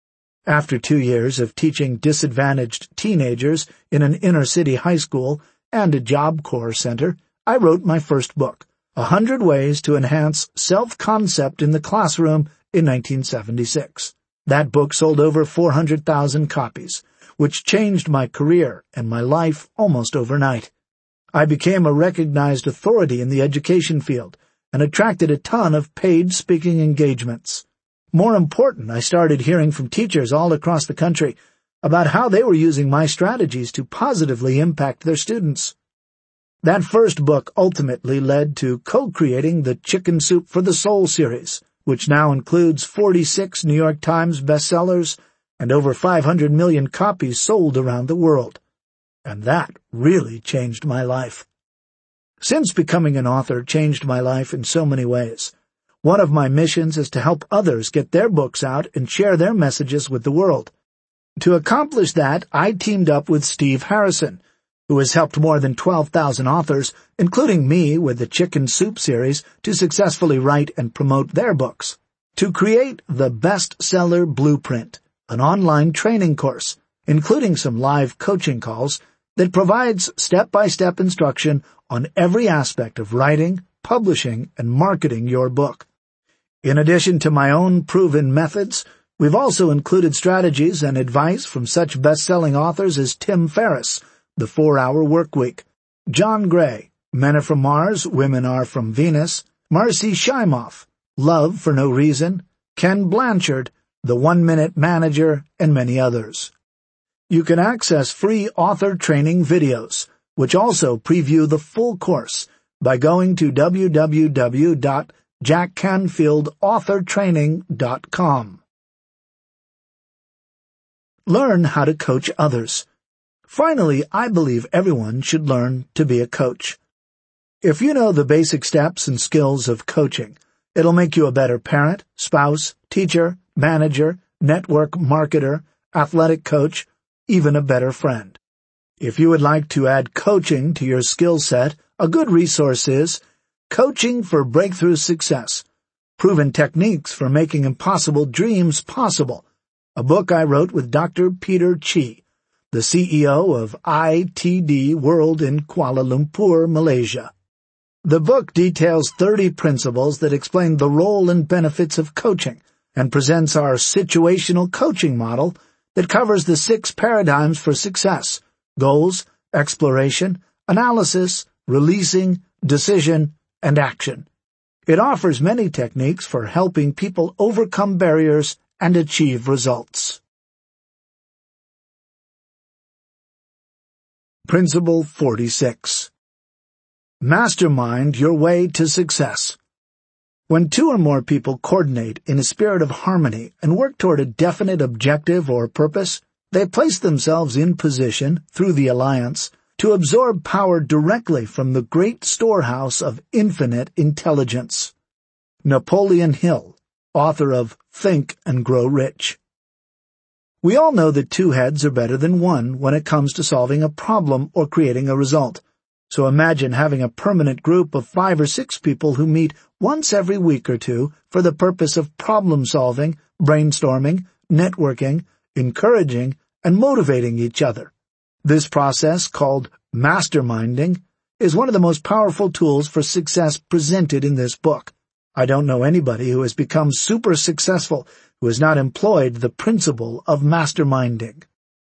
After two years of teaching disadvantaged teenagers in an inner-city high school and a Job Corps center, I wrote my first book, A Hundred Ways to Enhance Self-Concept in the Classroom, in nineteen seventy-six. That book sold over four hundred thousand copies, which changed my career and my life almost overnight. I became a recognized authority in the education field and attracted a ton of paid speaking engagements. More important, I started hearing from teachers all across the country about how they were using my strategies to positively impact their students. That first book ultimately led to co-creating the Chicken Soup for the Soul series, which now includes forty-six New York Times bestsellers and over five hundred million copies sold around the world. And that really changed my life. Since becoming an author changed my life in so many ways, one of my missions is to help others get their books out and share their messages with the world. To accomplish that, I teamed up with Steve Harrison, who has helped more than twelve thousand authors, including me with the Chicken Soup series, to successfully write and promote their books, to create the Bestseller Blueprint, an online training course, including some live coaching calls, that provides step-by-step instruction on every aspect of writing, publishing, and marketing your book. In addition to my own proven methods, we've also included strategies and advice from such best-selling authors as Tim Ferriss, The Four-Hour Workweek, John Gray, Men Are From Mars, Women Are From Venus, Marcy Shimoff, Love for No Reason, Ken Blanchard, The One-Minute Manager, and many others. You can access free author training videos, which also preview the full course, by going to w w w dot jack canfield author training dot com. Learn how to coach others. Finally, I believe everyone should learn to be a coach. If you know the basic steps and skills of coaching, it'll make you a better parent, spouse, teacher, manager, network marketer, athletic coach, even a better friend. If you would like to add coaching to your skill set, a good resource is Coaching for Breakthrough Success, Proven Techniques for Making Impossible Dreams Possible, a book I wrote with Doctor Peter Chi, the C E O of I T D World in Kuala Lumpur, Malaysia. The book details thirty principles that explain the role and benefits of coaching and presents our situational coaching model that covers the six paradigms for success: goals, exploration, analysis, releasing, decision, and action. It offers many techniques for helping people overcome barriers and achieve results. Principle forty-six. Mastermind your way to success. When two or more people coordinate in a spirit of harmony and work toward a definite objective or purpose, they place themselves in position, through the alliance, to absorb power directly from the great storehouse of infinite intelligence. Napoleon Hill, author of Think and Grow Rich. We all know that two heads are better than one when it comes to solving a problem or creating a result. So imagine having a permanent group of five or six people who meet once every week or two for the purpose of problem-solving, brainstorming, networking, encouraging, and motivating each other. This process, called masterminding, is one of the most powerful tools for success presented in this book. I don't know anybody who has become super successful who has not employed the principle of masterminding.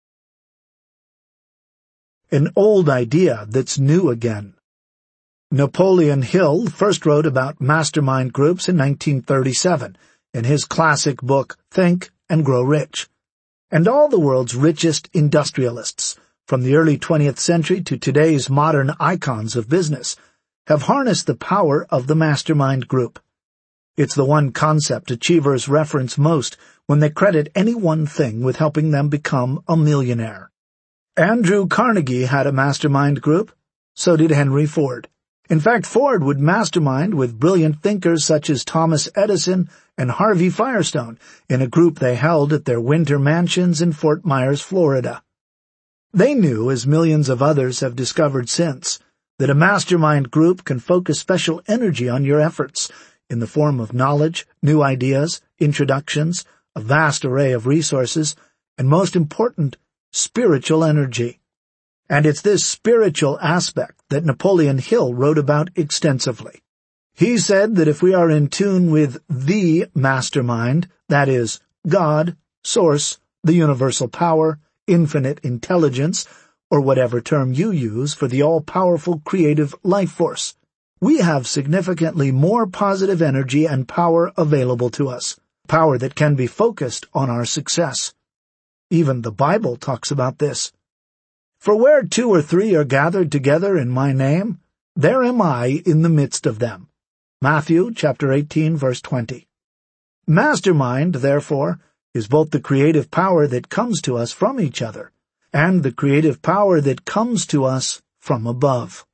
An old idea that's new again. Napoleon Hill first wrote about mastermind groups in nineteen thirty-seven in his classic book Think and Grow Rich. And all the world's richest industrialists, from the early twentieth century to today's modern icons of business, have harnessed the power of the mastermind group. It's the one concept achievers reference most when they credit any one thing with helping them become a millionaire. Andrew Carnegie had a mastermind group. So did Henry Ford. In fact, Ford would mastermind with brilliant thinkers such as Thomas Edison and Harvey Firestone in a group they held at their winter mansions in Fort Myers, Florida. They knew, as millions of others have discovered since, that a mastermind group can focus special energy on your efforts in the form of knowledge, new ideas, introductions, a vast array of resources, and most important, spiritual energy. And it's this spiritual aspect that Napoleon Hill wrote about extensively. He said that if we are in tune with the mastermind, that is, God, Source, the universal power, infinite intelligence, or whatever term you use for the all-powerful creative life force, we have significantly more positive energy and power available to us, power that can be focused on our success. Even the Bible talks about this. For where two or three are gathered together in my name, there am I in the midst of them. Matthew chapter eighteen, verse twenty. Mastermind, therefore, is both the creative power that comes to us from each other and the creative power that comes to us from above.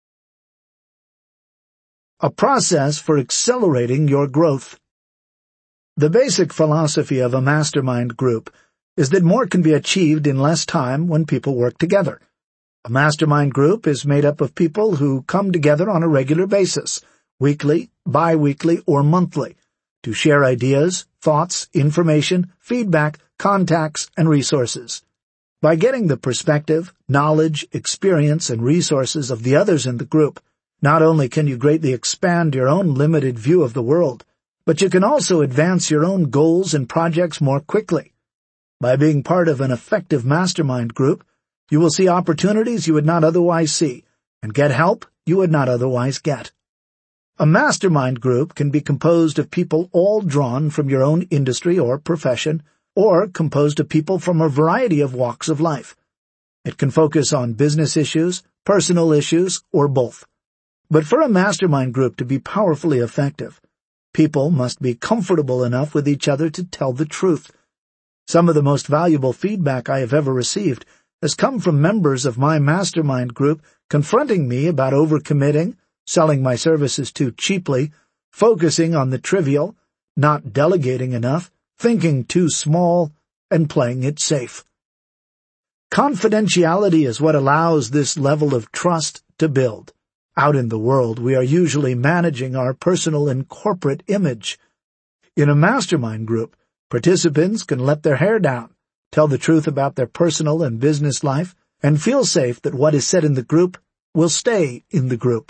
A process for accelerating your growth. The basic philosophy of a mastermind group is that more can be achieved in less time when people work together. A mastermind group is made up of people who come together on a regular basis, weekly, bi-weekly, or monthly, to share ideas, thoughts, information, feedback, contacts, and resources. By getting the perspective, knowledge, experience, and resources of the others in the group, not only can you greatly expand your own limited view of the world, but you can also advance your own goals and projects more quickly. By being part of an effective mastermind group, you will see opportunities you would not otherwise see, and get help you would not otherwise get. A mastermind group can be composed of people all drawn from your own industry or profession, or composed of people from a variety of walks of life. It can focus on business issues, personal issues, or both. But for a mastermind group to be powerfully effective, people must be comfortable enough with each other to tell the truth. Some of the most valuable feedback I have ever received has come from members of my mastermind group confronting me about overcommitting, selling my services too cheaply, focusing on the trivial, not delegating enough, thinking too small, and playing it safe. Confidentiality is what allows this level of trust to build. Out in the world, we are usually managing our personal and corporate image. In a mastermind group, participants can let their hair down, tell the truth about their personal and business life, and feel safe that what is said in the group will stay in the group.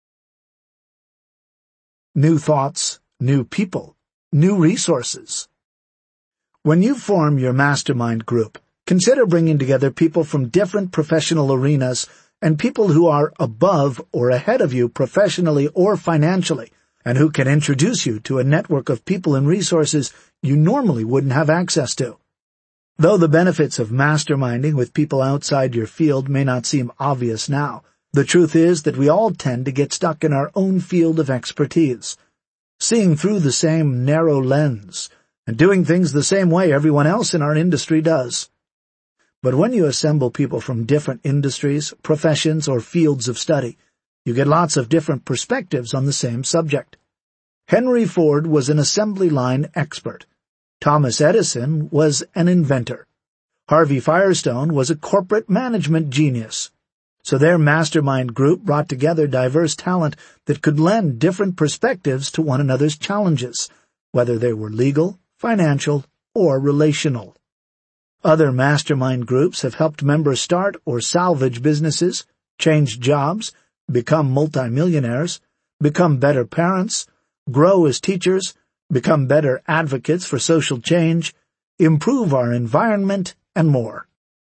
New thoughts, new people, new resources. When you form your mastermind group, consider bringing together people from different professional arenas and people who are above or ahead of you professionally or financially, and who can introduce you to a network of people and resources you normally wouldn't have access to. Though the benefits of masterminding with people outside your field may not seem obvious now, the truth is that we all tend to get stuck in our own field of expertise, seeing through the same narrow lens and doing things the same way everyone else in our industry does. But when you assemble people from different industries, professions, or fields of study, you get lots of different perspectives on the same subject. Henry Ford was an assembly line expert. Thomas Edison was an inventor. Harvey Firestone was a corporate management genius. So their mastermind group brought together diverse talent that could lend different perspectives to one another's challenges, whether they were legal, financial, or relational. Other mastermind groups have helped members start or salvage businesses, change jobs, become multimillionaires, become better parents, grow as teachers, become better advocates for social change, improve our environment, and more.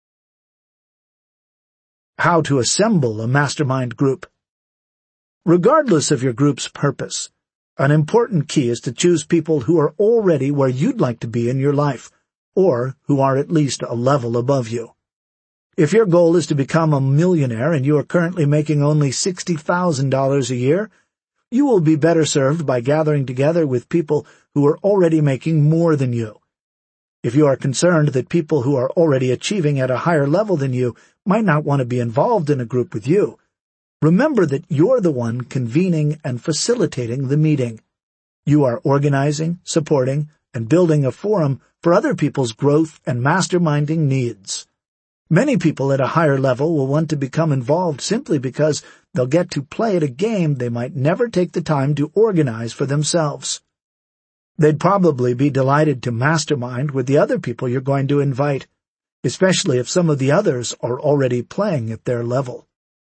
How to assemble a mastermind group. Regardless of your group's purpose, an important key is to choose people who are already where you'd like to be in your life, or who are at least a level above you. If your goal is to become a millionaire and you are currently making only sixty thousand dollars a year, you will be better served by gathering together with people who are already making more than you. If you are concerned that people who are already achieving at a higher level than you might not want to be involved in a group with you, remember that you're the one convening and facilitating the meeting. You are organizing, supporting, and building a forum for other people's growth and masterminding needs. Many people at a higher level will want to become involved simply because they'll get to play at a game they might never take the time to organize for themselves. They'd probably be delighted to mastermind with the other people you're going to invite, especially if some of the others are already playing at their level.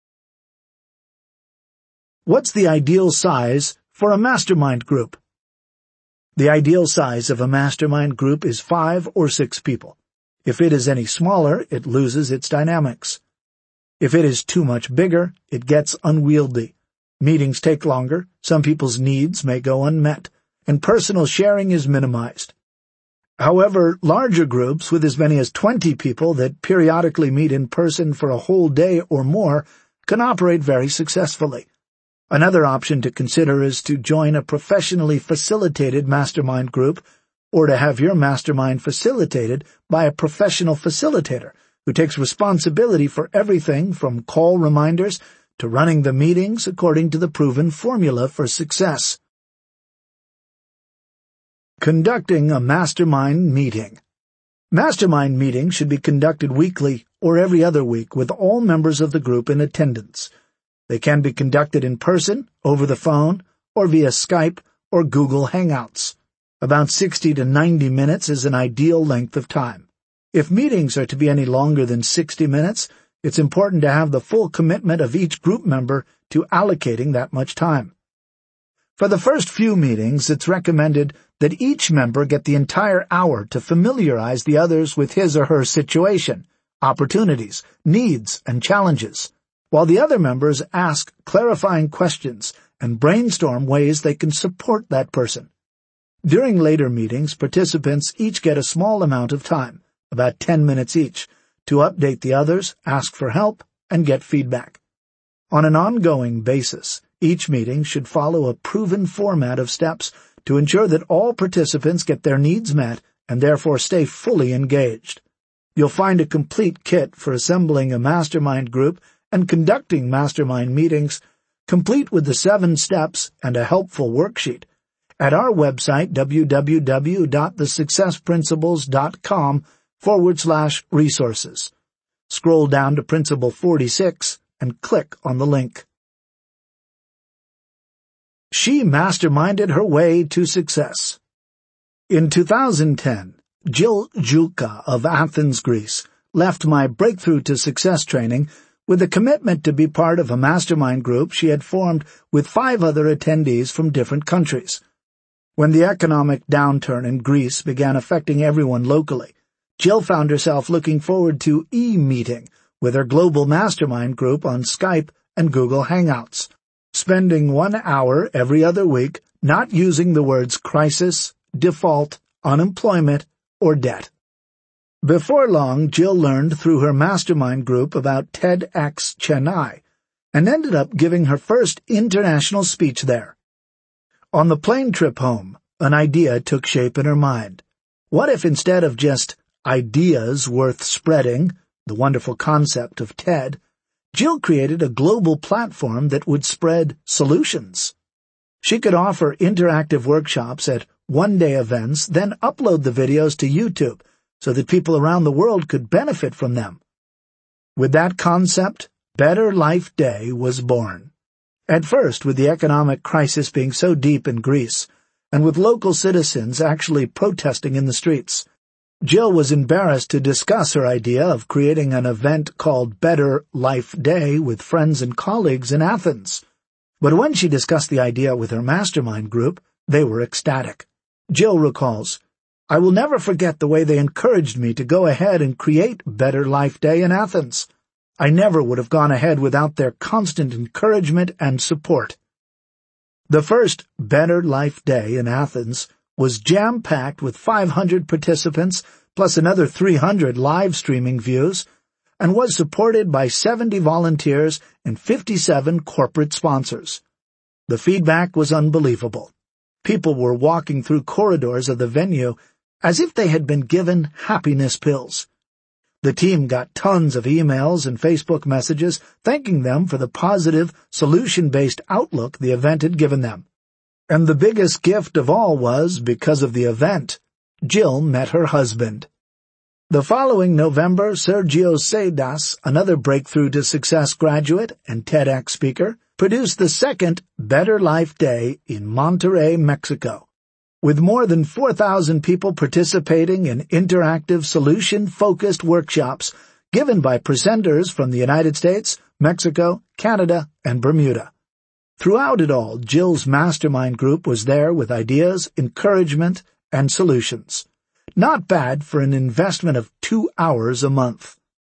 What's the ideal size for a mastermind group? The ideal size of a mastermind group is five or six people. If it is any smaller, it loses its dynamics. If it is too much bigger, it gets unwieldy. Meetings take longer, some people's needs may go unmet, and personal sharing is minimized. However, larger groups with as many as twenty people that periodically meet in person for a whole day or more can operate very successfully. Another option to consider is to join a professionally facilitated mastermind group, or to have your mastermind facilitated by a professional facilitator who takes responsibility for everything from call reminders to running the meetings according to the proven formula for success. Conducting a mastermind meeting. Mastermind meetings should be conducted weekly or every other week with all members of the group in attendance. They can be conducted in person, over the phone, or via Skype or Google Hangouts. About sixty to ninety minutes is an ideal length of time. If meetings are to be any longer than sixty minutes, it's important to have the full commitment of each group member to allocating that much time. For the first few meetings, it's recommended that each member get the entire hour to familiarize the others with his or her situation, opportunities, needs, and challenges, while the other members ask clarifying questions and brainstorm ways they can support that person. During later meetings, participants each get a small amount of time, about ten minutes each, to update the others, ask for help, and get feedback. On an ongoing basis, each meeting should follow a proven format of steps to ensure that all participants get their needs met and therefore stay fully engaged. You'll find a complete kit for assembling a mastermind group and conducting mastermind meetings, complete with the seven steps and a helpful worksheet, at our website www.thesuccessprinciples.com forward slash resources. Scroll down to Principle forty-six and click on the link. She masterminded her way to success. In two thousand ten, Jill Julka of Athens, Greece, left my Breakthrough to Success training with a commitment to be part of a mastermind group she had formed with five other attendees from different countries. When the economic downturn in Greece began affecting everyone locally, Jill found herself looking forward to e-meeting with her global mastermind group on Skype and Google Hangouts, spending one hour every other week not using the words crisis, default, unemployment, or debt. Before long, Jill learned through her mastermind group about TEDx Chennai and ended up giving her first international speech there. On the plane trip home, an idea took shape in her mind. What if instead of just ideas worth spreading, the wonderful concept of TED, Jill created a global platform that would spread solutions? She could offer interactive workshops at one-day events, then upload the videos to YouTube so that people around the world could benefit from them. With that concept, Better Life Day was born. At first, with the economic crisis being so deep in Greece, and with local citizens actually protesting in the streets, Jill was embarrassed to discuss her idea of creating an event called Better Life Day with friends and colleagues in Athens. But when she discussed the idea with her mastermind group, they were ecstatic. Jill recalls, "I will never forget the way they encouraged me to go ahead and create Better Life Day in Athens. I never would have gone ahead without their constant encouragement and support." The first Better Life Day in Athens was jam-packed with five hundred participants plus another three hundred live streaming views, and was supported by seventy volunteers and fifty-seven corporate sponsors. The feedback was unbelievable. People were walking through corridors of the venue as if they had been given happiness pills. The team got tons of emails and Facebook messages thanking them for the positive, solution-based outlook the event had given them. And the biggest gift of all was, because of the event, Jill met her husband. The following November, Sergio Seidas, another Breakthrough to Success graduate and TEDx speaker, produced the second Better Life Day in Monterrey, Mexico, with more than four thousand people participating in interactive, solution-focused workshops given by presenters from the United States, Mexico, Canada, and Bermuda. Throughout it all, Jill's mastermind group was there with ideas, encouragement, and solutions. Not bad for an investment of two hours a month.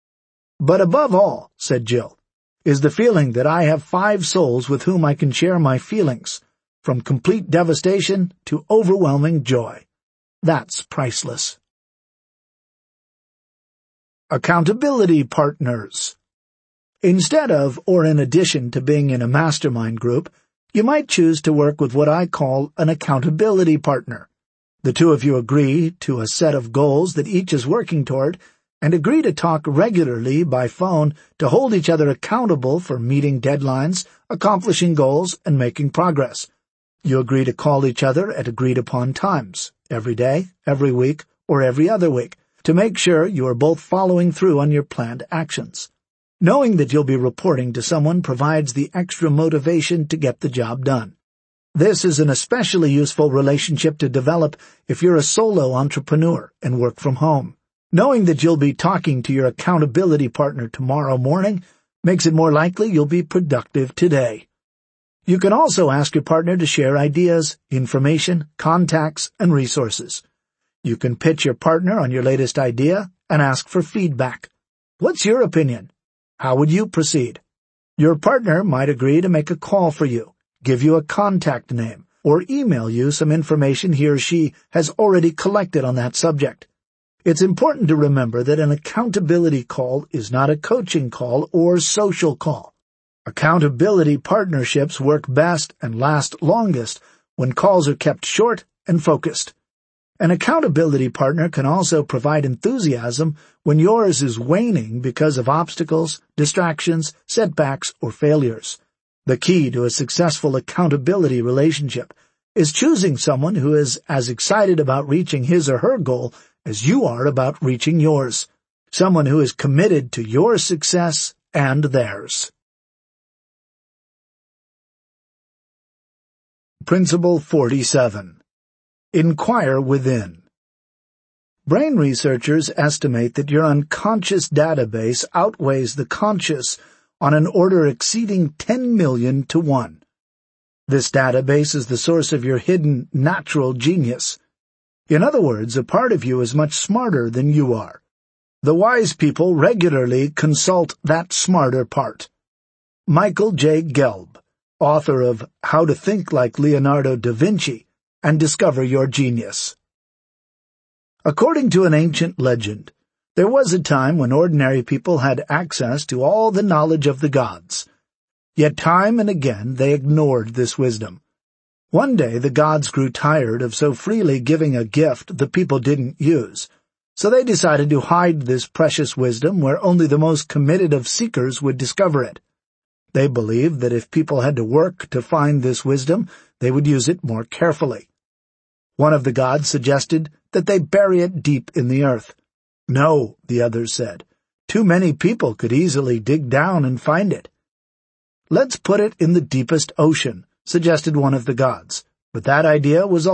But above all, said Jill, is the feeling that I have five souls with whom I can share my feelings, from complete devastation to overwhelming joy. That's priceless. Accountability partners. Instead of, or in addition to being in a mastermind group, you might choose to work with what I call an accountability partner. The two of you agree to a set of goals that each is working toward, and agree to talk regularly by phone to hold each other accountable for meeting deadlines, accomplishing goals, and making progress. You agree to call each other at agreed-upon times, every day, every week, or every other week, to make sure you are both following through on your planned actions. Knowing that you'll be reporting to someone provides the extra motivation to get the job done. This is an especially useful relationship to develop if you're a solo entrepreneur and work from home. Knowing that you'll be talking to your accountability partner tomorrow morning makes it more likely you'll be productive today. You can also ask your partner to share ideas, information, contacts, and resources. You can pitch your partner on your latest idea and ask for feedback. What's your opinion? How would you proceed? Your partner might agree to make a call for you, give you a contact name, or email you some information he or she has already collected on that subject. It's important to remember that an accountability call is not a coaching call or social call. Accountability partnerships work best and last longest when calls are kept short and focused. An accountability partner can also provide enthusiasm when yours is waning because of obstacles, distractions, setbacks, or failures. The key to a successful accountability relationship is choosing someone who is as excited about reaching his or her goal as you are about reaching yours. Someone who is committed to your success and theirs. Principle forty-seven. Inquire within. Brain researchers estimate that your unconscious database outweighs the conscious on an order exceeding ten million to one. This database is the source of your hidden natural genius. In other words, a part of you is much smarter than you are. The wise people regularly consult that smarter part. Michael J. Gelb, author of How to Think Like Leonardo da Vinci and Discover Your Genius. According to an ancient legend, there was a time when ordinary people had access to all the knowledge of the gods. Yet time and again they ignored this wisdom. One day the gods grew tired of so freely giving a gift the people didn't use, so they decided to hide this precious wisdom where only the most committed of seekers would discover it. They believed that if people had to work to find this wisdom, they would use it more carefully. One of the gods suggested that they bury it deep in the earth. No, the others said. Too many people could easily dig down and find it. Let's put it in the deepest ocean, suggested one of the gods, but that idea was